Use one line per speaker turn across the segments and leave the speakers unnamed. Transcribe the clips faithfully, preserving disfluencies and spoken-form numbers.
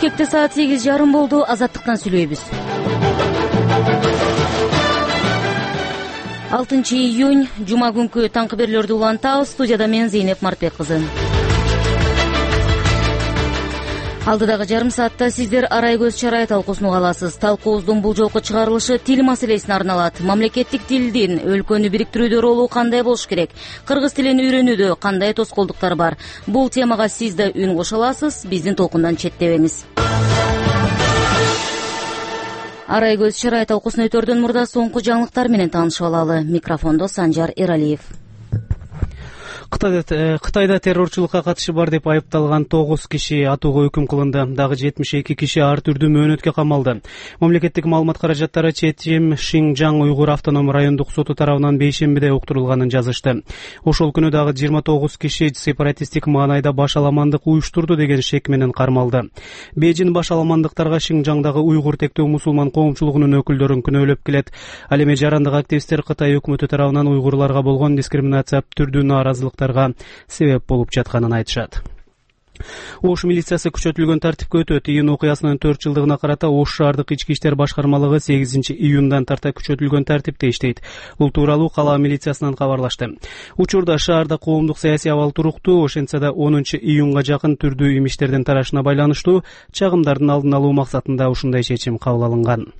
Бишкекте саат сегиз жарым болду. Азаттыктан сүйлөйбүз. алтынчы июнь жума күнкү таңкы берүүлөрдү улантабыз. Студияда мен Зейнеп Мартбек кызы. Алдыдагы жарым саатта сиздер Арай көз чарай талкуусун уга аласыз. Талкуубуздун бул жолку чыгарылышы тил маселесине арналат. Мамлекеттик тилдин өлкөнү бириктирүүдө ролу кандай болуш керек? Кыргыз тилин үйрөнүүдө кандай тоскоолдуктар бар? Бул темага сиз да үн кошо аласыз. Биздин толкундан четтебеңиз. Арай көз чарай талкуусун өтөрдөн мурда соңку жаңылыктар менен таанышып алалы. Микрофондо Санжар Эралиев.
Кытайда, Кытайда террорчулукка катышы бар деп айыпталган тогуз киши атууга өкүм кылынды. Дагы жетимиш эки киши ар түрдүү мөөнөткө камалды. Мамлекеттик маалымат каражаттары Четим Шинжаң уйгур автоном райондук соту тарабынан бейшембиде уктурулганын жазышты. Ошол күнү дагы жыйырма тогуз киши сепаратисттик маанайда баш аламандык уюштурду деген шек менен кармалды. Бейжин баш аламандыктарга Шинжаңдагы уйгур тектөө мусулман коомчулугунун өкүлдөрүн күнөөлөп келет. Ал эми жарандык активисттер Кытай өкмөтү тарабынан уйгурларга болгон дискриминация түрдүү нааразылык себеп болуп жатканын айтышат. Ош милициясы күчөтүлгөн тартипке өтөт. Июнь окуясынын төрт жылдыгына карата Ош шаардык ички иштер башкармалыгы сегизинчи июндан тарта күчөтүлгөн тартипте иштейт. Бул тууралуу кала милициясынан кабарлашты. Учурда шаарда коомдук саясий абал туруктуу, ошентсе да онунчу июнга жакын түрдүү имиштердин тарашына байланыштуу чагымдардын алдын алуу максатында ушундай чечим кабыл алынган.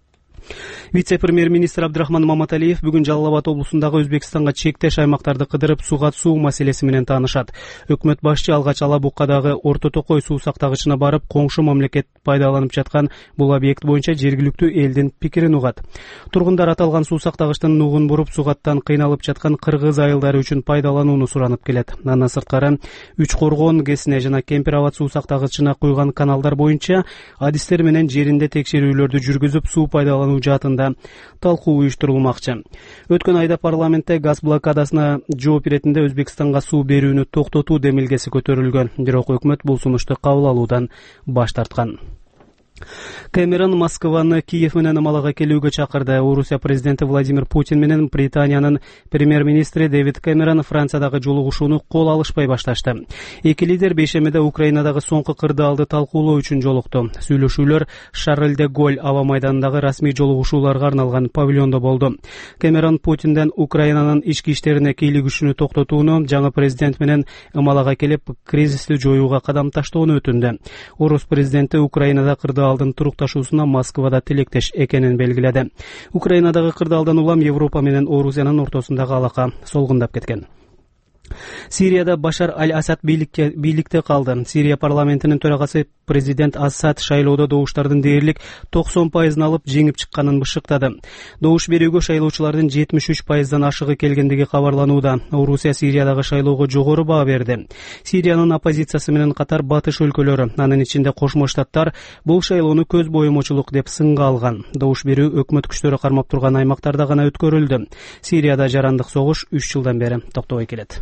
Вице-премьер-министр Абдрахман Маматалиев бүгүн Жалал Абад облусундагы Өзбекстанга чектеш аймактарды кыдырып суга суу маселеси менен таанышат. Өкмөт башчы алгач Ала Буккадагы Орто Токой суу сактагычына барып, коңшу мамлекет пайдаланып жаткан бул объект боюнча жергиликтүү элдин пикирин угат. Тургундар аталган суу сактагычтын нугун буруп сугаттан кыйналып жаткан кыргыз айылдары үчүн пайдаланууну суранып келет. Андан сырткары Үч Коргон, Кесине жана Кемпир Абад суу сактагычына куйган каналдар боюнча адистер менен жеринде текшерүүлөрдү жүргүзүп суу пайдалануу жаатында талкуу уюштурулмакчы. Өткөн айда парламентте газ блокадасына жооп иретинде Өзбекстанга суу берүүнү токтотуу демилгеси көтөрүлгөн. Бирок өкмөт бул сунушту кабыл алуудан баш тарткан. Кэмерон Москваны Киев менен Малага келүүгө чакырды. Орусия президенти Владимир Путин менен Британиянын премьер-министри Дэвид Кэмерон Франциядагы жолугушууну кол алышпай башташты. Эки лидер бейшембиде Украинадагы соңку кырдаалды талкуулоо үчүн жолукту. Сүйлөшүүлөр Шарль де Голль аба майданындагы расмий жолугушууларга арналган павильондо болду. Кэмерон Путинден Украинанын ички иштерине кийлигишүүнү токтотууну, жаңы президент менен Малага келип кризисти жоюуга кадам таштоону өтүндү. Орус президенти Украинада кырдаал алдын турукташуусуна Москвада тилектеш экенин белгиледи. Украинадагы кырдаалдан улам Европа менен Орусиянын ортосундагы алака солгундап кеткен. Сирияда Башар аль-Асад бийликке бийликте калды. Сирия парламентинин төрагасы президент Асад шайлоодо добуштардын дээрлик токсон пайызын алып жеңип чыкканын бышыктады. Добуш берүүгө шайлоочулардын жетимиш үч пайыздан ашыгы келгендиги кабарланууда. Орусия Сириядагы шайлоого жогору баа берди. Сириянын оппозициясы менен катар батыш өлкөлөрү, анын ичинде Кошмо Штаттар бул шайлоону көз боюмочулук деп сынга алган. Добуш берүү өкмөт күчтөрү кармап турган аймактарда гана өткөрүлдү. Сирияда жарандык согуш үч жылдан бери токтобой келет.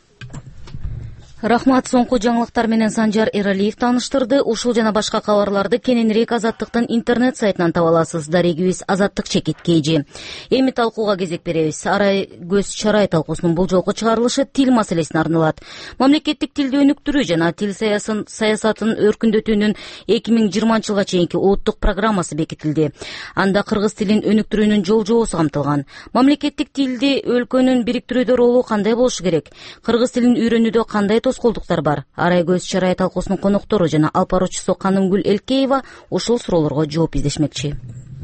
Рахмат, соңку жаңылыктар менен Санжар Эралиев тааныштырды. Ушул жана башка кабарларды кененирээк Азаттыктын интернет сайтынан таба аласыз. Дарегибиз Азаттык чекит кейжи. Эми талкууга кезек беребиз. Арай көз чарай талкуусунун бул жолку чыгарылышы тил маселесине арналат. Мамлекеттик тилди өнүктүрүү жана тил саясатын өркүндөтүүнүн эки миң жыйырманчы жылга чейинки улуттук программасы бекитилди. Анда кыргыз тилин өнүктүрүүнүн жол жобосу камтылган. Мамлекеттик тилди өлкөнүн бириктирүүдө ролу кандай болушу керек? Кыргыз тилин үйрөнүүдө кандай тоскоолдуктар бар? Арай көз чарай талкуусунун коноктору жана алпароочусу Канымгүл Элкеева ушул суроолорго жооп издешмекчи.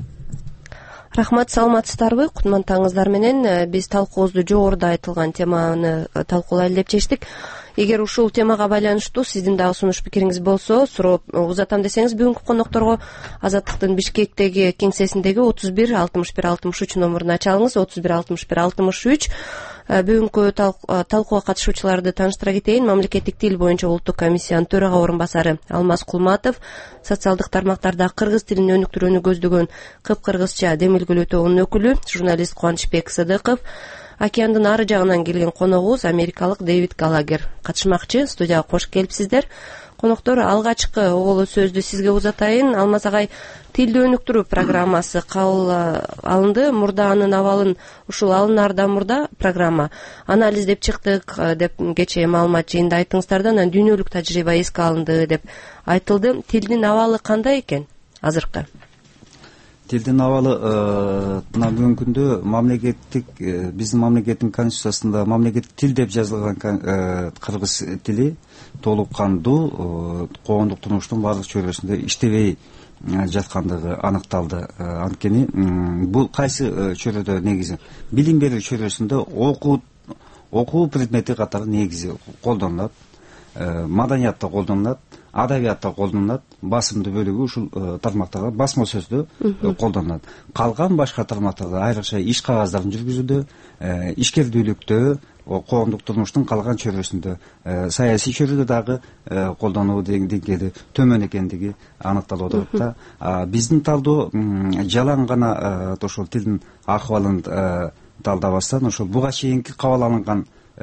Рахмат, саламатсыздарбы? Кутман таңыңыздар менен биз талкуубузду жогоруда айтылган теманы талкуулайлы деп чечтик. Эгер ушул темага байланыштуу сиздин дагы сунуш пикириңиз болсо, суроо узатам десеңиз, бүгүнкү конокторго Азаттыктын Бишкектеги кеңсесиндеги отуз бир алтымыш бир алтымыш үч номуруна чалыңыз. отуз бир алтымыш бир алтымыш үч. Бүгүнкү талкууга катышуучуларды тааныштыра кетейин. Мамлекеттик тил боюнча улуттук комиссиянын төрага орун басары Алмаз Кулматов, социалдык тармактарда кыргыз тилин өнүктүрүүнү көздөгөн Кыпкыргызча демилгелөө тобунун өкүлү, журналист Кубанычбек Сыдыков, океандын ары жагынан келген коногубуз америкалык Дэвид Галагер катышмакчы. Студияга кош келипсиздер. коноктор, алгачкы оболу сөздү сизге узатайын. Алмаз агай, тилди өнүктүрүү программасы кабыл алынды. Мурда анын абалын ушул алынаардан мурда программа анализдеп чыктык деп кечээ маалымат жыйында айттыңыздар да, анан дүйнөлүк тажрыйба эске алынды деп айтылды. Тилдин абалы кандай экен азыркы?
Тилдин абалы мына бүгүнкү күндө мамлекеттик, биздин мамлекеттин конституциясында мамлекеттик тил деп жазылган кыргыз тили толук кандуу коомдук турмуштун баардык чөйрөсүндө иштебей жаткандыгы аныкталды. Анткени бул кайсы чөйрөдө негизи билим берүү чөйрөсүндө окуу окуу предмети катары негизи колдонулат, маданиятта колдонулат, адабиятта колдонулат, басымдуу бөлүгү ушул тармактарда басма сөздө колдонулат. Калган башка тармактарда айрыкча иш кагаздарын жүргүзүүдө, ишкердүүлүктө, коомдук турмуштун калган чөйрөсүндө, саясий чөйрөдө дагы колдонуу деңгээли төмөн экендиги аныкталып отурат да. Биздин талдоо жалаң гана ошол тилдин акыбалын талдабастан, ошол буга чейинки кабыл алынган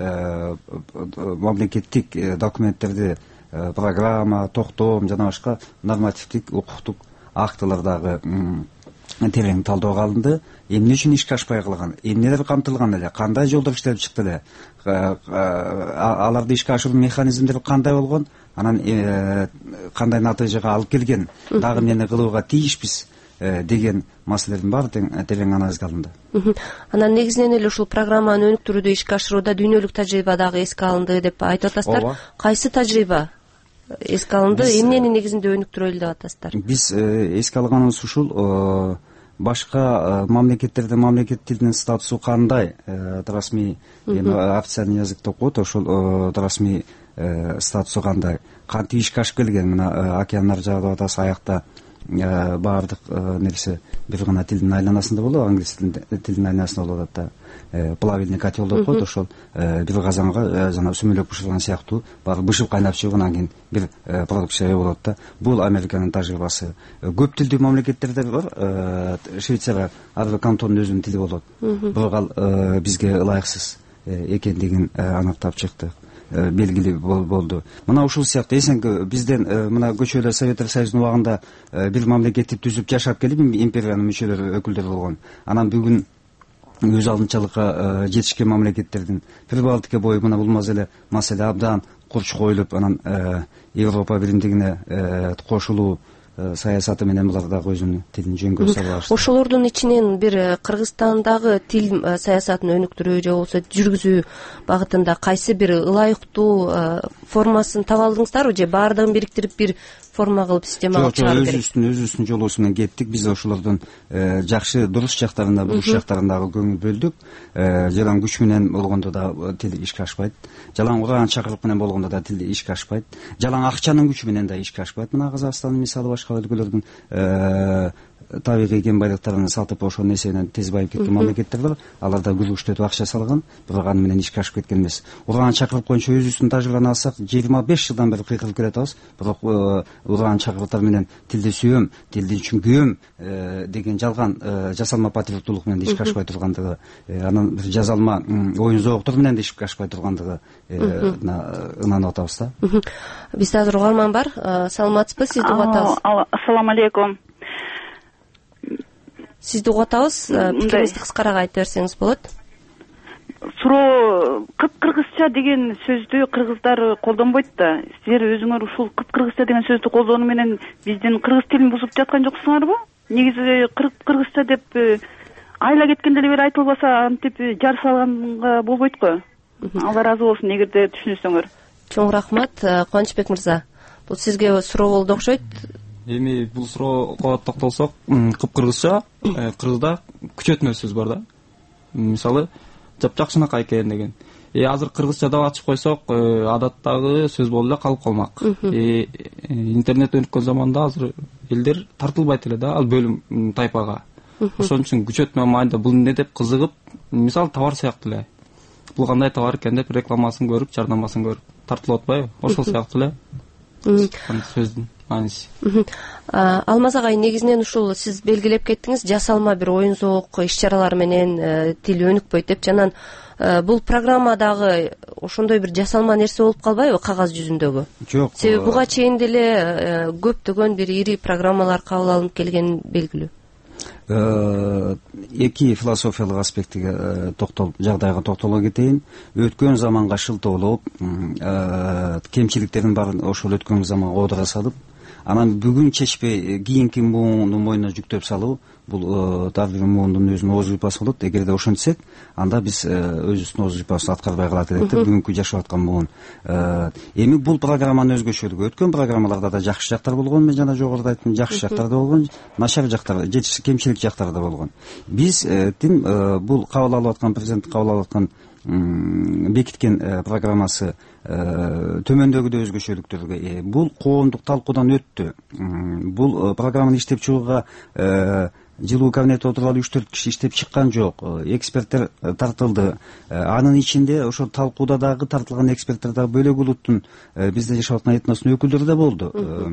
мамлекеттик документтерди, программа, токтом жана башка нормативдик укуктук актылардагы терең талдоого алынды. Эмне үчүн ишке ашпай калган, эмнелер камтылган эле, кандай жолдор иштелип чыкты эле, аларды ишке ашыруу механизмдери кандай болгон, анан кандай натыйжага алып келген, дагы эмнени кылууга тийишпиз деген маселелердин баары терең анализге алынды.
Анан негизинен эле ушул программаны өнүктүрүүдө ишке ашырууда дүйнөлүк тажрыйба дагы эске алынды деп айтып атасыздар. Кайсы тажрыйба эске алынды, эмнени негизинде өнүктүрөлү деп атасыздар?
Биз эске алганыбыз ушул, башка мамлекеттерде мамлекет тилинин статусу кандай, расмий официальный языкты окуп, ошол расмий статусу кандай, кантип ишке ашып келген, мына океандар жагып атасы аякта баардык нерсе бир гана тилдин айланасында болот, англис тилдин айланасында болот да. Плавильный котел деп коет, ошол бир казанга жана сүмөлөк бышырган сыяктуу баары бышып кайнап чыгып, анан кийин бир продукция болот да. Бул Американын тажрыйбасы. Көп тилдүү мамлекеттерде бар, Швейцария ар бир кантондун өзүнүн тили болот. Бирок ал бизге ылайыксыз экендигин аныктап чыкты. Белгили болду. Мына ушул сыяктуу эсенки бизден мына көчөлөр Советтер Союзунун убагында бир мамлекетти түзүп жашап келип, империянын мүчөлөрү, өкүлдөрү болгон. Анан бүгүн өз алдынчалыкка жетишкен мамлекеттердин Прибалтика бою мына бул маселе маселе абдан курч коюлуп, анан Европа биримдигине кошулуу саясаты менен булар дагы өзүнүн тилин жөнгө сала баштады.
Ошолордун ичинен бир Кыргызстандагы тил саясатын өнүктүрүү же болбосо жүргүзүү багытында кайсы бир ылайыктуу формасын таба алдыңыздарбы, же баардыгын бириктирип бир форма кылып системага чыгаруу керек?
Өзүбүздүн өзүбүздүн жолубуз менен кеттик. Биз ошолордун жакшы дурус жактарына, бурус жактарына көңүл бөлдүк. Жалаң күч менен болгондо да тил ишке ашпайт. Жалаң уран чакырык менен болгондо да тил ишке ашпайт. Жалаң акчанын күчү менен да ишке ашпайт. Мына Казакстандын мисалы, башка өлкөлөрдүн табигый кен байлыктарын сатып ошол нерсе менен тез байып кеткен мамлекеттер бар. Аларда күрүштөтүп акча салган, бирок аны менен ишке ашып кеткен эмес. Уран чакырып боюнча өзүбүздүн тажрыйбаны алсак, жыйырма беш жылдан бери кыйкырып келатабыз. Бирок уран чакырыктар менен тилди сүйөм, тилди чүңкүйөм деген жалган жасалма патриоттуулук менен ишке ашпай тургандыгы, анан бир жазалма оюн зооктор менен ишке ашпай тургандыгы ынанып атабыз да.
Бизде азыр угарман бар. Саламатсызбы? Сизди угуп атабыз.
Ассаламу алейкум.
Сизди угуп атабыз. Пикириңизди кыскараак айтып берсеңиз болот.
Суроо кып-кыргызча деген сөздү кыргыздар колдонбойт да. Силер өзүңөр ушул кып-кыргызча деген сөздү колдонуу менен биздин кыргыз тилин бузуп жаткан жоксуңарбы? Негизи кыргызча деп айла кеткенде эле бир айтылбаса, антип жар салганга болбойт го. Алла ыраазы болсун эгерде түшүнсөңөр.
Чоң рахмат. Кубанычбек мырза, бул сизге суроо болду окшойт.
Эми бул суроого токтолсок, кып-кыргызча кыргызда күчөтмө сөз бар да. Мисалы, жапжакшынакай экен деген. Э азыр кыргызча деп ачып койсок, адаттагы сөз болуп эле калып калмак. Э интернет өнүккөн заманда азыр элдер тартылбайт эле да ал бөлүм тайпага. Ошон үчүн күчөтмө майда бул эмне деп кызыгып, мисалы товар сыяктуу эле. Бул кандай товар экен деп рекламасын көрүп, жардамасын көрүп тартылып атпайбы? Ошол сыяктуу эле. Сөздүн мааниси.
Алмаз агай, негизинен ушул сиз белгилеп кеттиңиз, жасалма бир оюн зоок иш чаралар менен тил өнүкпөйт деп. Жанан бул программа дагы ошондой бир жасалма нерсе болуп калбайбы кагаз жүзүндөгү?
Жок.
Себеби буга чейин деле көптөгөн бир ири программалар кабыл алынып келгени белгилүү.
Эки философиялык аспектиге токтолуп, жагдайга токтоло кетейин. Өткөн заманга шылтоолоп, кемчиликтердин баарын ошол өткөн заманга оодура салып, анан бүгүн чечпей кийинки муундун мойнуна жүктөп салуу, бул ар бир муундун өзүнүн ооз жыйпасы болот. Эгерде ошентсек, анда биз өзүбүздүн ооз жыйпабызды аткарбай калат элек да, бүгүнкү жашап аткан муун. Эми бул программанын өзгөчөлүгү, өткөн программаларда да жакшы жактар болгон, мен жана жогоруда айттым, жакшы жактар да болгон, начар жактар, жетишсиз кемчилик жактары да болгон. Биз тим бул кабыл алып аткан, президент кабыл алып аткан бекиткен программасы төмөндөгүдөй өзгөчөлүктөргө ээ. Бул коомдук талкуудан өттү. Бул программаны иштеп чыгууга жылуу кабинетте отургалы үч төрт киши иштеп чыккан жок. Эксперттер тартылды. Анын ичинде ошол талкууда дагы тартылган эксперттер дагы бөлөк улуттун, бизде жашап аткан этностун өкүлдөрү да болду.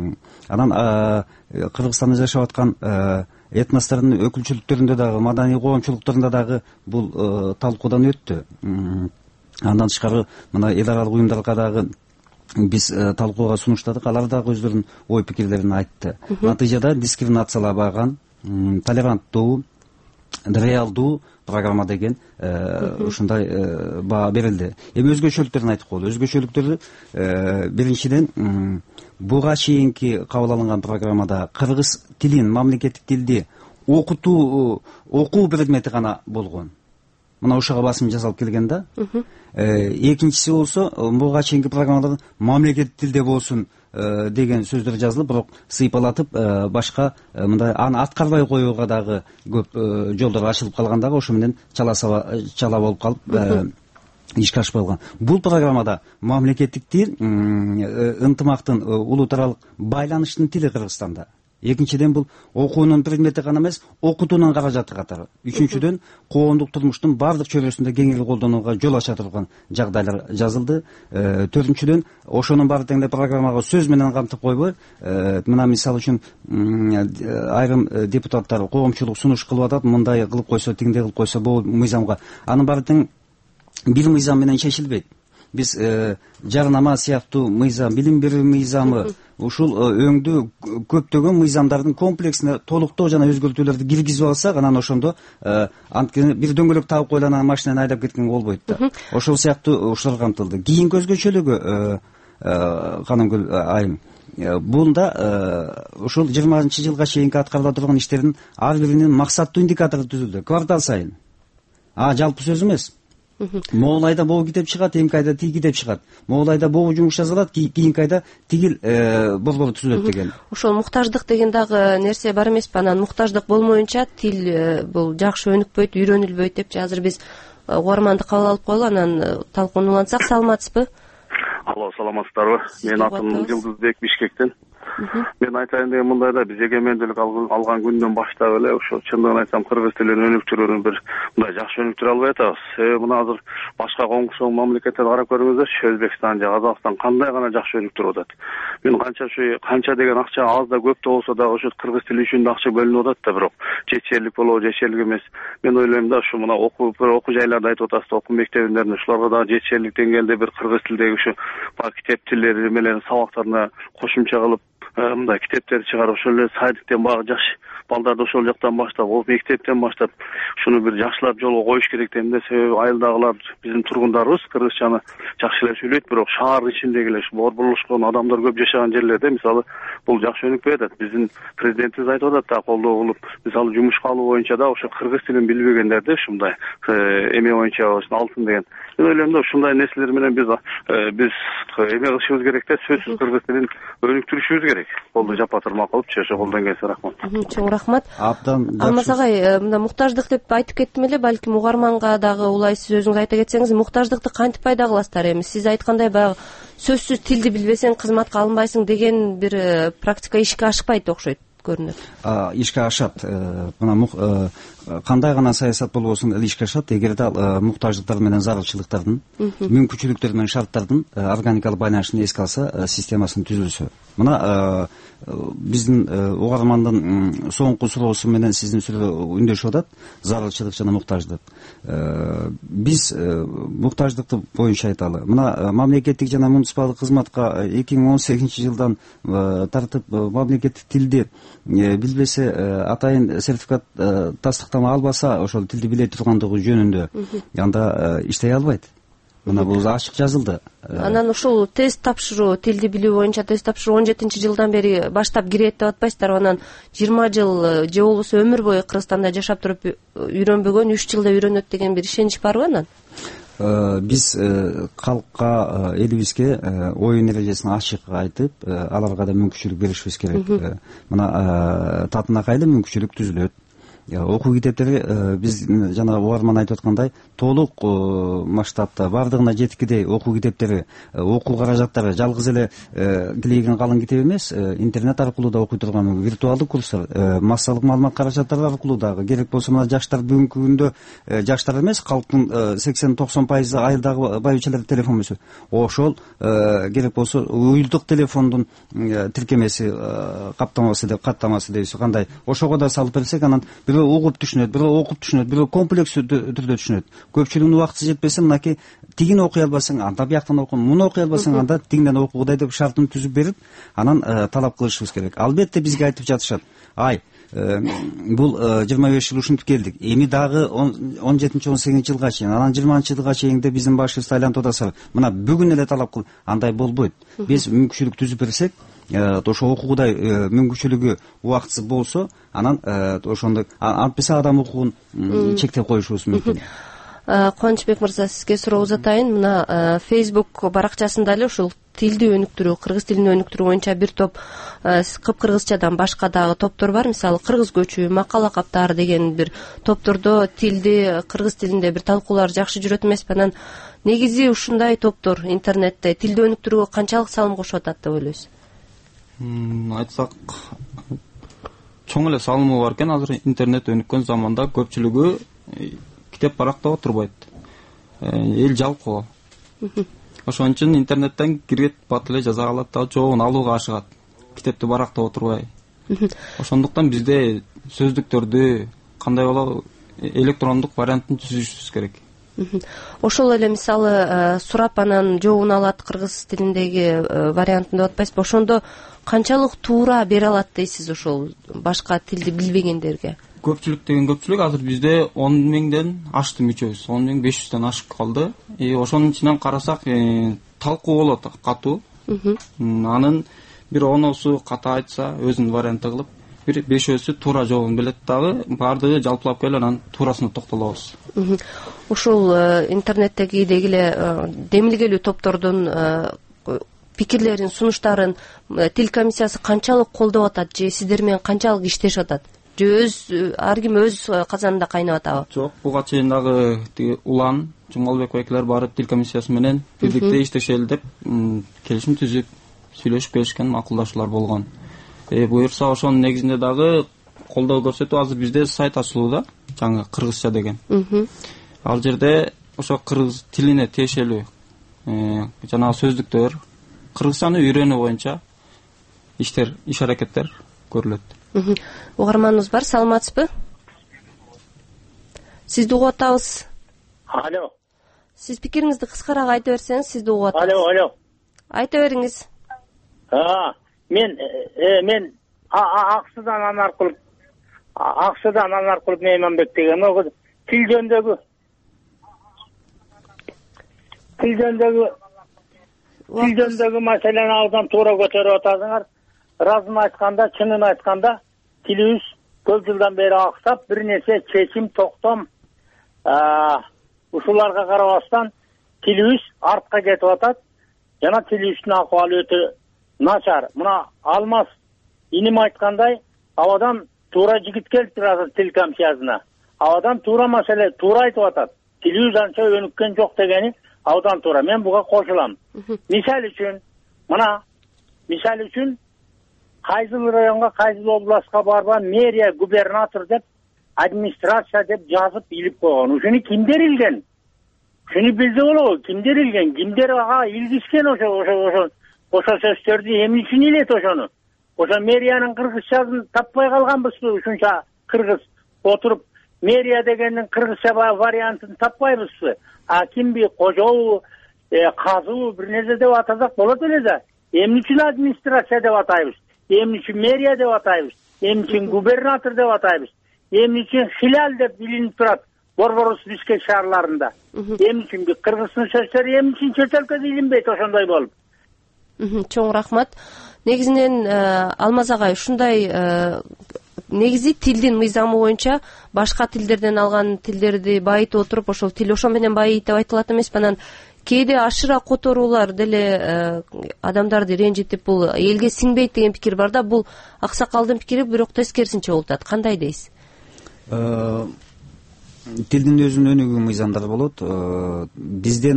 Анан Кыргызстанда жашап аткан этностордун өкүлчүлүктөрүндө дагы, маданий коомчулуктарында дагы бул талкуудан өттү. Андан тышкары мына эл аралык уюмдарга дагы биз талкууга сунуштадык, алар дагы өздөрүнүн ой пикирлерин айтты. Натыйжада дискриминациялабаган, толеранттуу, реалдуу программа деген ушундай баа берилди. Эми өзгөчөлүктөрүн айтып коелу. Өзгөчөлүктөрү биринчиден буга чейинки кабыл алынган программада кыргыз тилин, мамлекеттик тилди окутуу, окуу предмети гана болгон. Мына ошого басым жасалып келген да. Экинчиси болсо, буга чейинки программада мамлекеттик тилде болсун деген сөздөр жазылып, бирок сыйпалатып башка мындай аны аткарбай коюуга дагы көп жолдор ачылып калгандагы, ошо менен чала чала болуп калып ишке ашпай калган. Бул программада мамлекеттик тил ынтымактын, улут аралык байланыштын тили Кыргызстанда. Экинчиден бул окуунун предмети гана эмес, окутуунун каражаты катары. Үчүнчүдөн коомдук турмуштун бардык чөйрөсүндө кеңири колдонууга жол ача турган жагдайлар жазылды. Төртүнчүдөн ошонун баары тең эле программага сөз менен камтып койбой, мына мисалы үчүн айрым депутаттар, коомчулук сунуш кылып атат, мындай кылып койсо, тигиндей кылып койсо бул мыйзамга. Анын баары тең бир мыйзам менен чечилбейт. Биз жарнама сыяктуу мыйзам, билим берүү мыйзамы, ушул өңдүү көптөгөн мыйзамдардын комплексине толуктоо жана өзгөртүүлөрдү киргизип алсак, анан ошондо анткени бир дөңгөлөк табып коюп анан машинаны айдап кеткенге болбойт да. Ошол сыяктуу ушулар камтылды. Кийинки өзгөчөлүгү Канымгүл айым, бунда ушул жыйырманчы жылга чейинки аткарыла турган иштердин ар биринин максаттуу индикатору түзүлдү. Квартал сайын. А жалпы сөз эмес. Могул айда могу китеп чыгат, эмки айда тиги китеп чыгат. Могул айда могу жумуш жазылат, кийинки айда тигил борбор түзүлөт деген.
Ошол муктаждык деген дагы нерсе бар эмеспи? Анан муктаждык болмоюнча тил бул жакшы өнүкпөйт, үйрөнүлбөйт депчи азыр биз угарманды кабыл алып коелу, анан талкууну улантсак. Саламатсызбы?
Алло, саламатсыздарбы? Менин атым Жылдызбек, Бишкектен. Мен айтайын деген мындайда, биз эгемендүүлүк алган күндөн баштап эле ошо чындыгын айтсам кыргыз тилин өнүктүрүүнү бир мындай жакшы өнүктүрө албай атабыз. Себеби мына азыр башка коңгусоң мамлекеттерди карап көрүңүздөр, Өзбекстан же Казакстан кандай гана жакшы өнүктүрүп атат. Мен канча канча деген акча аз да көп да болсо дагы ошо кыргыз тили үчүн да акча бөлүнүп атат да, бирок жетишерлик болобу, жетишерлик эмес. Мен ойлойм да, ушу мына окуу окуу жайларды айтып атасыз, окуу мектебиндерин ушуларга дагы жетишерлик деңгээлде бир кыргыз тилдеги ушу китеп тилдери менен сабактарына кошумча кылып мындай китептерди чыгарып, ошол эле сайдиктен багы жаш балдарды ошол жактан баштап, о мектептен баштап ушуну бир жакшылап жолго коюш керек дейм да. Себеби айылдагылар биздин тургундарыбыз кыргызчаны жакшы эле сүйлөйт, бирок шаар ичиндеги эле ушу борборлошкон адамдар көп жашаган жерлерде мисалы бул жакшы өнүкпөй атат. Биздин президентибиз айтып атат да, колдоо кылып, мисалы жумушка алуу боюнча да ошо кыргыз тилин билбегендерди ушундай эме боюнча алтын деген. Мен ойлойм да, ушундай нерселер менен биз биз эме кылышыбыз керек да, сөзсүз кыргыз тилин өнүктүрүшүбүз керек. Колду жапа турмак кылыпчы, ошо колдон келсе рахмат.
Чоң рахмат.
Абдан
Алмаз агай, мында муктаждык деп айтып кеттим эле, балким угарманга дагы улай сиз өзүңүз айта кетсеңиз, муктаждыкты кантип пайда кыласыздар? Эми сиз айткандай баягы сөзсүз тилди билбесең кызматка алынбайсың деген бир практика ишке ашпайт окшойт көрүнөт.
Ишке ашат. Мына кандай гана саясат болбосун эле ишке ашат эгерде ал муктаждыктар менен зарылчылыктардын мүмкүнчүлүктөр менен шарттардын органикалык байланышын эске алса, системасын түзүлсө. Мына биздин угармандын соңку суроосу менен сиздин сүйлөө үндөшүп атат, зарылчылык жана муктаждык. Биз муктаждыкты боюнча айталы. Мына мамлекеттик жана муниципалдык кызматка эки миң он сегизинчи жылдан тартып мамлекеттик тилди билбесе, атайын сертификат тастыктама албаса, ошол тилди биле тургандыгы жөнүндө анда иштей албайт. Мына бул ачык жазылды.
Анан ушул тест тапшыруу, тилди билүү боюнча тест тапшыруу он жетинчи жылдан бери баштап кирет деп атпайсыздарбы? Анан жыйырма жыл же болбосо өмүр бою Кыргызстанда жашап туруп үйрөнбөгөн, үч жылда үйрөнөт деген бир ишенич барбы анан?
Биз калкка, элибизге оюн эрежесин ачык айтып, аларга да мүмкүнчүлүк беришибиз керек. Мына татынакай эле мүмкүнчүлүк түзүлөт. Окуу китептери биз жана угарман айтып аткандай толук масштабта бардыгына жеткидей окуу китептери, окуу каражаттары жалгыз эле килейген калың китеп эмес, интернет аркылуу да окуй турган виртуалдык курстар, массалык маалымат каражаттары аркылуу дагы, керек болсо мына жаштар бүгүнкү күндө жаштар эмес, калктын сексен токсон пайызы айылдагы байбичелер телефон өсөт. Ошол керек болсо уюлдук телефондун тиркемеси, каптамасы деп каттамасы дейсиз, кандай ошого да салып берсек, анан бирөө угуп түшүнөт, бирөө окуп түшүнөт, бирөө комплекстүү түрдө түшүнөт. Көпчүлүгүнүн убакыты жетпесе, мынакей тигини окуй албасаң, анда бияктан оку, муну окуй албасаң, анда тигинден окугудай деп шартын түзүп берип, анан талап кылышыбыз керек. Албетте бизге айтып жатышат. Ай, бул жыйырма беш жыл ушинтип келдик. Эми дагы он жетинчи он сегизинчи жылга чейин, анан жыйырманчы жылга чейинде биздин башыбызды айлантып атасыздар. Мына бүгүн эле талап кыл. Андай болбойт. Биз мүмкүнчүлүк түзүп берсек, ошо окугудай мүмкүнчүлүгү убактысы болсо, анан ошондой антпесе адам окугун чектеп коюшубуз мүмкүн.
Кубанычбек мырза, сизге суроо узатайын. Мына Facebook баракчасында эле ушул тилди өнүктүрүү, кыргыз тилин өнүктүрүү боюнча бир топ кыпкыргызчадан башка дагы топтор бар. Мисалы, кыргыз көчү, макала каптар деген бир топтордо тилди, кыргыз тилинде бир талкуулар жакшы жүрөт эмеспи? Анан негизи ушундай топтор интернетте тилди өнүктүрүүгө канчалык салым кошуп атат деп ойлойсуз?
Айтсак, чоң эле салымы бар экен. Азыр интернет өнүккөн заманда көпчүлүгү китеп баракта отурбайт. Эл жалкоо. Ошон үчүн интернеттен кирет, бат эле жаза алат да, жообун алууга ашыгат. Китепти баракта отурбай. Ошондуктан бизде сөздүктөрдү кандай болобу электрондук вариантын түзүшүбүз керек.
Ошол эле мисалы сурап анан жообун алат кыргыз тилиндеги вариантын деп атпайсызбы? Ошондо канчалык туура бере алат дейсиз ошол башка тилди билбегендерге?
Көпчүлүк деген көпчүлүк азыр бизде он миңден ашты мүчөбүз, он миң беш жүздөн ашып калды. И ошонун ичинен карасак, талкуу болот катуу. Анын бир оносу ката айтса, өзүнүн варианты кылып, бир бешөөсү туура жообун билет дагы, баардыгы жалпылап келип анан туурасына токтолобуз.
Ушул интернеттеги эле демилгелүү топтордун пикирлерин, сунуштарын тил комиссиясы канчалык колдоп атат же сиздер менен канчалык иштешип атат? Же өз ар ким өз казанында кайнап атабы?
Жок, буга чейин дагы тиги Улан, Жумалбек байкелер барып тил комиссиясы менен бирдикте иштешели деп келишим түзүп, сүйлөшүп келишкен, макулдашуулар болгон. Э буюрса ошонун негизинде дагы колдоо көрсөтүп, азыр бизде сайт ачылууда, жаңы кыргызча деген. Ал жерде ошо кыргыз тилине тиешелүү жанагы сөздүктөр, кыргызчаны үйрөнүү боюнча иштер, иш аракеттер көрүлөт.
Угарманыбыз бар, саламатсызбы? Сизди угуп атабыз.
Алло.
Сиз пикириңизди кыскараак айта берсеңиз, сизди угуп атабыз.
Алло, алло.
Айта бериңиз.
А, мен мен Аксыдан Анар кылып, Аксыдан Анар кылып Мейманбек деген о тил жөнүндөгү тил жөнүндөгү тил жөнүндөгү маселени абдан туура көтөрүп атасыңар. Разын айтканда, чынын айтканда, тилибиз көп жылдан бери аксап, бир нерсе чечим, токтом, ушуларга карабастан тилибиз артка кетип атат. Жана тилибиздин акыбалы өтө начар. Мына Алмаз иним айткандай, абадан туура жигит келиптир азыр тил комиссиясына. Абадан туура маселе, туура айтып атат. Тилибиз анча өнүккөн жок дегени абдан туура. Мен буга кошулам. Мисал үчүн, мына мисал үчүн кайсыл районго, кайсыл областка барбан мэрия, губернатор деп администрация деп жазып илип койгон. Ушуну кимдер илген? Ушуну билсе болобу? Кимдер илген? Кимдер ага илгишкен ошо ошо ошо ошо сөздөрдү эмне үчүн илет ошону? Ошо мэриянын кыргызчасын таппай калганбызбы? Ушунча кыргыз отуруп мэрия дегендин кыргызча вариантын таппайбызбы? А кимби, кожобу, казыбы бир нерсе деп атасак болот эле да. Эмне үчүн администрация деп атайбыз? Эмне үчүн мэрия деп атайбыз? Эмне үчүн губернатор деп атайбыз? Эмне үчүн филиал деп билинип турат Борборус Бишкек шаарларында? Эмне үчүн кыргыздын сөздөрү эмне үчүн чет өлкөдө илинбейт ошондой болуп?
Чоң рахмат. Негизинен Алмаз агай, ушундай негизи тилдин мыйзамы боюнча башка тилдерден алган тилдерди байытып отуруп, ошол тил ошо менен байыйт деп айтылат эмеспи? Анан кээде ашыра которуулар деле адамдарды ренжитип, бул элге сиңбейт деген пикир бар да. Бул аксакалдын пикири, бирок тескерисинче болуп атат. Кандай дейсиз?
Тилдин өзүнүн өнүгүү мыйзамдары болот. Бизден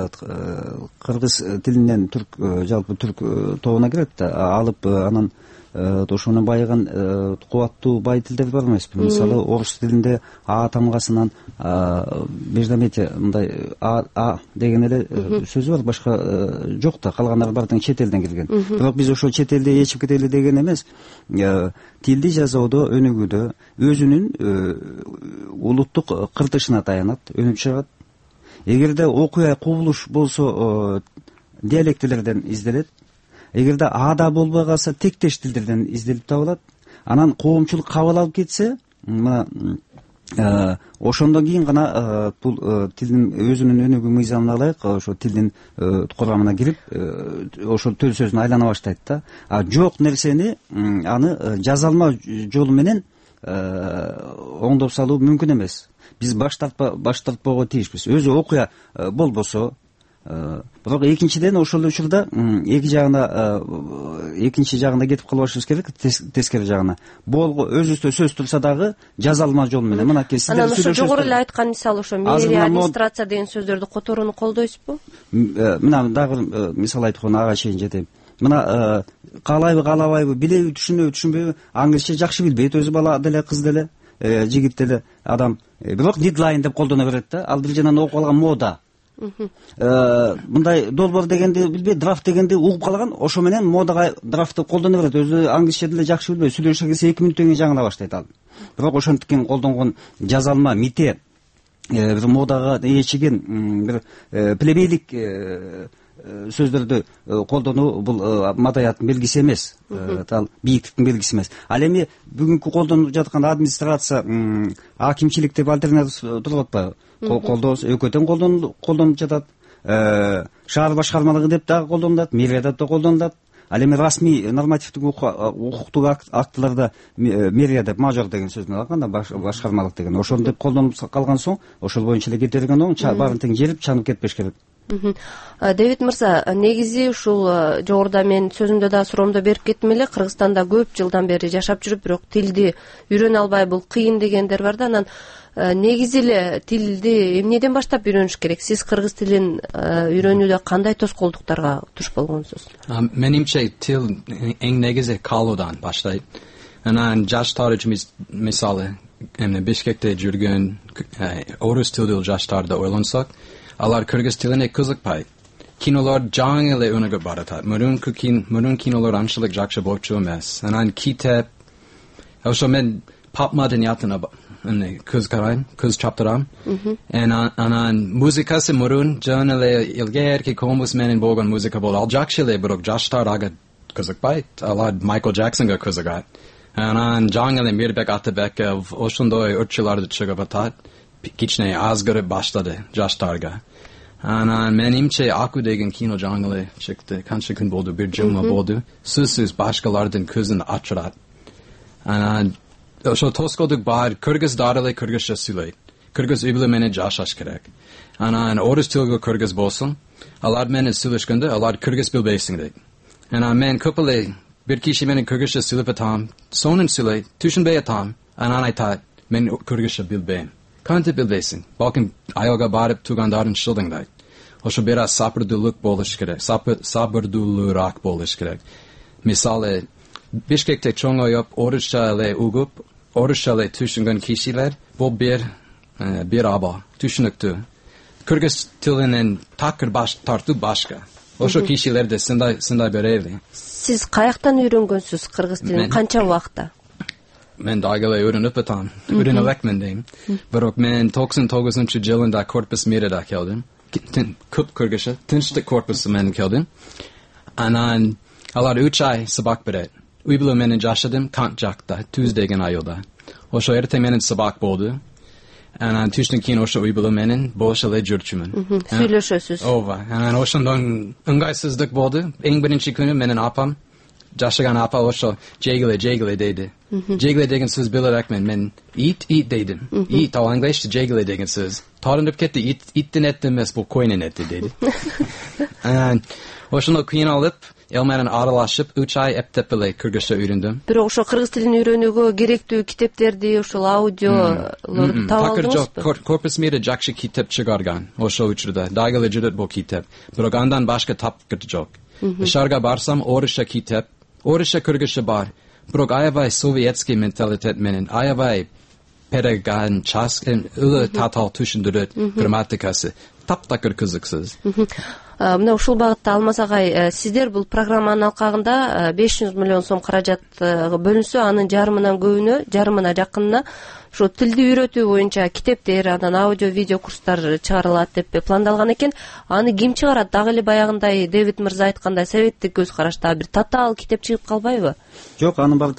кыргыз тилинен түрк, жалпы түрк тобуна кирет да, алып анан ошо менен байыган кубаттуу бай тилдер бар эмеспи? Мисалы, орус тилинде а тамгасынан междометие мындай а деген эле сөзү бар, башка жок да, калгандар баардыгы чет элден келген. Бирок биз ошол чет элде ээчип кетели деген эмес. Тилди жазоодо, өнүгүүдө өзүнүн улуттук кыртышына таянат, өнүп чыгат. Эгерде окуя кубулуш болсо диалектилерден изделет. Эгерде аада болбой калса тектеш тилдерден изделип табылат. Анан коомчулук кабыл алып кетсе, мына ошондон кийин гана бул тилдин өзүнүн өнүгүү мыйзамына ылайык ошо тилдин курамына кирип, ошол төл сөзүнө айлана баштайт да. А жок нерсени аны жазалма жолу менен оңдоп салуу мүмкүн эмес. Биз баш тартпа баш тартпоого тийишпиз. Өзү окуя болбосо, бирок экинчиден ошол учурда эки жагына экинчи жагына кетип калбашыбыз керек, тескери жагына. Болго өзүбүздө сөз турса дагы жазалма жол менен. Мынакей сиздер
сүйлөшөсүздөр. Анан ошо жогору эле айткан, мисалы ошо мэрия, администрация деген сөздөрдү которууну колдойсузбу?
Мына дагы мисал айтып койгон, ага чейин жетейин. Мына каалайбы каалабайбы, билеби түшүнөбү түшүнбөйбү, англисче жакшы билбейт өзү, бала деле, кыз деле, жигит деле адам. Бирок дедлайн деп колдоно берет да. Ал бир жана окуп алган мода. Мындай долбоор дегенди билбей, драфт дегенди угуп калган, ошо менен модага драфтты колдоно берет. Өзү англисче деле жакшы билбей, сүйлөшө келсе эки мүнөттөн кийин жаңыла баштайт ал. Бирок ошентикен колдонгон жазалма, мите, бир модага ээчиген бир плебейлик сөздөрдү колдонуу бул маданияттын белгиси эмес, ал бийиктиктин белгиси эмес. Ал эми бүгүнкү колдонуп жаткан администрация, акимчилик деп альтернатив туруп атпайбы? Колдоосу экөөтөн колдонуп жатат. Шаар башкармалыгы деп дагы колдонулат, мэрия деп да колдонулат. Ал эми расмий нормативдик укуктук актыларда мэрия деп мажор деген сөздүн алганда башкармалык деген ошону деп колдонуп калган соң, ошол боюнча эле кете берген оң, баарын тең жерип чанып кетпеш керек.
Дэвид мырза, негизи ушул жогоруда мен сөзүмдө да суроомдо берип кеттим эле, Кыргызстанда көп жылдан бери жашап жүрүп, бирок тилди үйрөнө албай, бул кыйын дегендер бар да. Анан негизи эле тилди эмнеден баштап үйрөнүш керек? Сиз кыргыз тилин үйрөнүүдө кандай тоскоолдуктарга туш болгонсуз?
Менимче тил эң негизи калуудан баштайт. Анан жаштар үчүн мисалы эмне Бишкекте жүргөн орус тилдүү жаштарды ойлонсок, алар кыргыз тилине кызыкпайт. Кинолор жаңы эле өнүгүп баратат. Мурунку кин, мурун кинолор анчалык жакшы болчу эмес. Анан китеп, ошо мен pop madaniyatına kız karayım, kız çaptıram. Anan müzikası murun, canlı ilger ki komus menin boğun müzika bol. Al jakşile buruk jashtar aga kızıkbayt. Alad Michael Jackson'a kızıgat. Anan canlı Mirbek Atabekov oşundoy ırkçılarda çıgıbatat. Kiçne azgırı başladı jashtarga. Anan menimçe aku degen kino canlı çıktı. Kança gün boldu bir cümle boldu. Susuz başkalardan kızını açırat. Anan Ошо тоскодук бар кыргыз дарылы кыргызча сүйлөйт. Кыргыз үй менен жашаш керек. Анан орус тилге кыргыз болсун, алар менен сүйлөшкөндө алар кыргыз билбейсиң дейт. Анан мен көп эле бир киши менен кыргызча сүйлөп атам, сонун сүйлөйт, түшүнбөй атам. Анан айтат, мен кыргызча билбейм. Кантип билбейсиң? Балким айылга барып туугандарын шылдыңдайт. Ошо бир аз сабырдуулук болуш керек, сабырдуулуураак болуш керек. Мисалы Бишкекте чоңоюп, орусча эле угуп, орусча эле түшүнгөн кишилер бул бир бир аба түшүнүктүү. Кыргыз тилинен такыр баш тартуу башка. Ошо кишилерде сындай сындай берели.
Сиз каяктан үйрөнгөнсүз кыргыз тилин? Канча убакта?
Мен дагы эле үйрөнүп атам. Үйрөнүп элекмин дейм. Бирок мен токсон тогузунчу жылында Корпус Мирада келдим. Көп кыргызча тынчтык корпусу менен келдим. Анан алар үч ай сабак берет. Үй бүлө менен жашадым Кант жакта, Түз деген айылда. Ошо эртең менен сабак болду. Анан түштөн кийин ошо үй бүлө менен бош эле жүрчүмүн.
Сүйлөшөсүз.
Ооба. Анан ошондон ыңгайсыздык болду. Эң биринчи күнү менин апам, жашаган апа ошо жегиле жегиле дейди. Жегиле деген сөз биле элекмин. Мен eat eat дейдим. Eat ал англисче жегиле деген сөз. Таанып кетти. Иттин эти эмес, бул койнун эти дейди. Анан ошондо кийин алып эл менен аралашып үч ай эптеп эле кыргызча үйрөндүм.
Бирок ошо кыргыз тилин үйрөнүүгө керектүү китептерди, ошол аудиолорду таап алдыңызбы?
Корпус Мира жакшы китеп чыгарган ошол учурда. Дагы эле жүрөт бул китеп. Бирок андан башка тапкыр жок. Шаарга барсам орусча китеп, орусча кыргызча бар. Бирок аябай советский менталитет менен, аябай переган час ылы татал түшүндүрөт грамматикасы. Таптакыр кызыксыз.
Мына ушул багытта Алмаз агай, сиздер бул программанын алкагында беш жүз миллион сом каражат бөлүнсө, анын жарымынан көбүнө, жарымына жакынына ошо тилди үйрөтүү боюнча китептер, анан аудио видео курстар чыгарылат деп пландалган экен. Аны ким чыгарат? Дагы эле баягындай Дэвид мырза айткандай советтик көз карашта бир татаал китеп чыгып калбайбы?
Жок, анын баары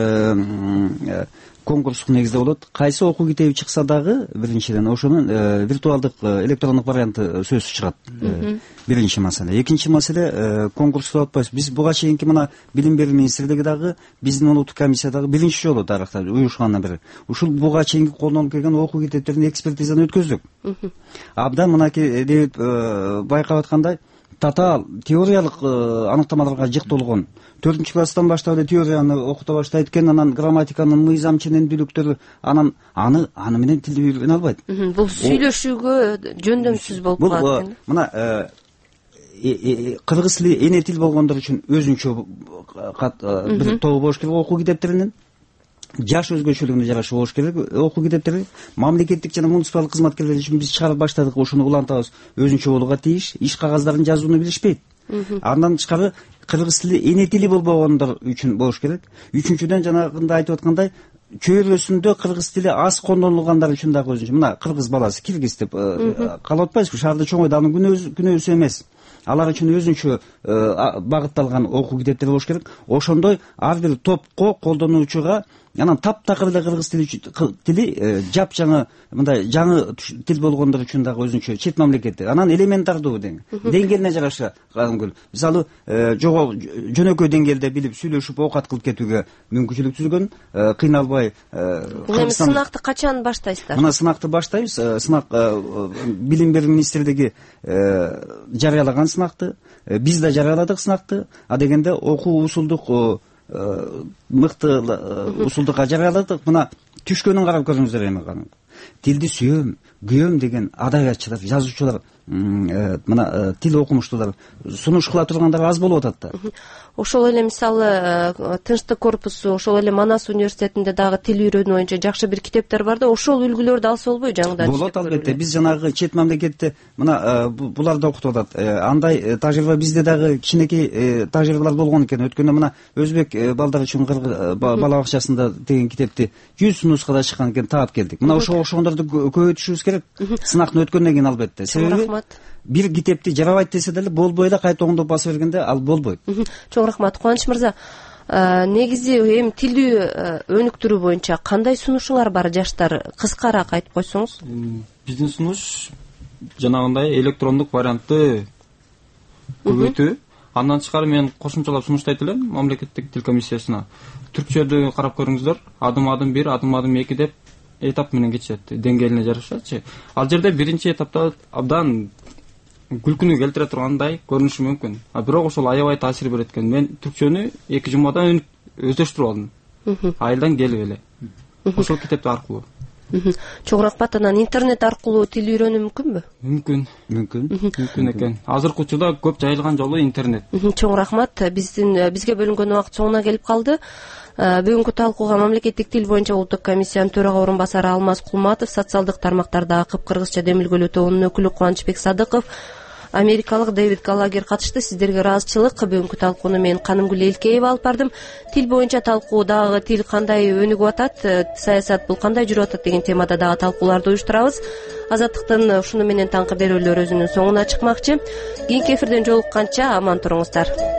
тең конкурстук негизде болот. Кайсы окуу китеби чыкса дагы биринчиден ошонун виртуалдык электрондук варианты сөзсүз чыгат. Биринчи маселе. Экинчи маселе, конкурсту атпайбыз. Биз буга чейинки мына билим берүү министрлиги дагы, биздин улуттук комиссия дагы биринчи жолу тарыхта уюшкандан бери ушул буга чейинки колдонуп келген окуу китептерин экспертизадан өткөздүк. Абдан мынакей деп байкап аткандай татаал теориялык аныктамаларга жыктолгон. төртүнчү класстан баштап эле теорияны окута баштайт экен, анан грамматиканын мыйзам ченемдүүлүктөрү, анан аны аны менен тилди үйрөнө албайт.
Бул сүйлөшүүгө жөндөмсүз болуп калат экен.
Мына кыргыз тили эне тил болгондор үчүн өзүнчө бир тобу болуш керек окуу китептеринин. Жаш өзгөчөлүгүнө жараша болуш керек окуу китептери. Мамлекеттик жана муниципалдык кызматкерлер үчүн биз чыгарып баштадык, ошону улантабыз. Өзүнчө болууга тийиш, иш кагаздарын жазууну билишпейт. Андан тышкары кыргыз тили эне тили болбогондор үчүн болуш керек. Үчүнчүдөн жанагында айтып аткандай, чөйрөсүндө кыргыз тили аз колдонулгандар үчүн дагы өзүнчө. Мына кыргыз баласы киргиз деп калып атпайбызбы? Шаарда чоңойду, анын күнөөсү эмес. Алар үчүн өзүнчө багытталган окуу китептер болуш керек. Ошондой ар бир топко колдонуучуга анан таптакыр эле кыргыз тили жапжаңы мындай жаңы тил болгондор үчүн дагы өзүнчө чет мамлекеттер. Анан элементардуу деңгээлине жараша кадимкү. Мисалы жөнөкөй деңгээлде билип сүйлөшүп оокат кылып кетүүгө мүмкүнчүлүк түзгөн, кыйналбай.
Эми сынакты качан баштайсыздар?
Мына сынакты баштайбыз. Сынак билим берүү министрлиги жарыялаган сынакты, биз да жарыяладык сынакты. А дегенде окуу усулдук мыкты усулдукка жарыяладык. Мына түшкөнүн карап көрүңүздөр эми. Тилди сүйөм, күйөм деген адабиятчылар, жазуучулар, мына тил окумуштуулар сунуш кыла тургандар аз болуп атат да.
Ошол эле мисалы Тынчтык корпусу, ошол эле Манас университетинде дагы тил үйрөнүү боюнча жакшы бир китептер бар да, ошол үлгүлөрдү алса болбойбу жаңыдан?
Болот албетте. Биз жанагы чет мамлекетте мына буларды окутуп атат. Андай тажрыйба бизде дагы кичинекей тажрыйбалар болгон экен. Өткөндө мына өзбек балдар үчүн бала бакчасында деген китепти жүз нускада чыккан экен, таап келдик. Мына ошо ошондорду көбөйтүшүбүз керек. Сынакты өткөндөн кийин албетте. Себеби бир китепти жарабайт десе деле болбой эле кайта оңдоп басып бергенде ал болбойт.
Чоң рахмат. Кубаныч мырза, негизи эми тилдүү өнүктүрүү боюнча кандай сунушуңар бар жаштар? Кыскараак айтып койсоңуз.
Биздин сунуш жанагындай электрондук вариантты көбөйтүү. Андан тышкары мен кошумчалап сунуштайт элем мамлекеттик тил комиссиясына. Түркчөдү карап көрүңүздөр. Адым адым бир, адым адым эки деп этап менен кетишет, деңгээлине жарашачы. Ал жерде биринчи этапта абдан күлкүнү келтире тургандай көрүнүшү мүмкүн. А бирок ошол аябай таасир берет экен. Мен түркчөнү эки жумадан өздөштүрүп алдым. Айылдан келип эле. Ошол китепти аркылуу.
чоң рахмат. Анан интернет аркылуу тил үйрөнүү мүмкүнбү?
Мүмкүн.
Мүмкүн.
Мүмкүн экен. Азыркы учурда көп жайылган жолу интернет.
Чоң рахмат. Биздин бизге бөлүнгөн убакыт соңуна келип калды. Бүгүнкү талкууга мамлекеттик тил боюнча улуттук комиссиянын төрага орун басары Алмаз Кулматов, социалдык тармактардагы кыпкыргызча демилгелөө тобунун өкүлү Кубанычбек Садыков, америкалык Дэвид Галагер катышты. Сиздерге ыраазычылык. Бүгүнкү талкууну мен Канымгүл Элкеева алып бардым. Тил боюнча талкуу дагы тил кандай өнүгүп атат, саясат бул кандай жүрүп атат деген темада дагы талкууларды уюштурабыз. Азаттыктын ушуну менен таңкы берүүлөр өзүнүн соңуна чыкмакчы. Кийинки эфирден жолукканча аман туруңуздар.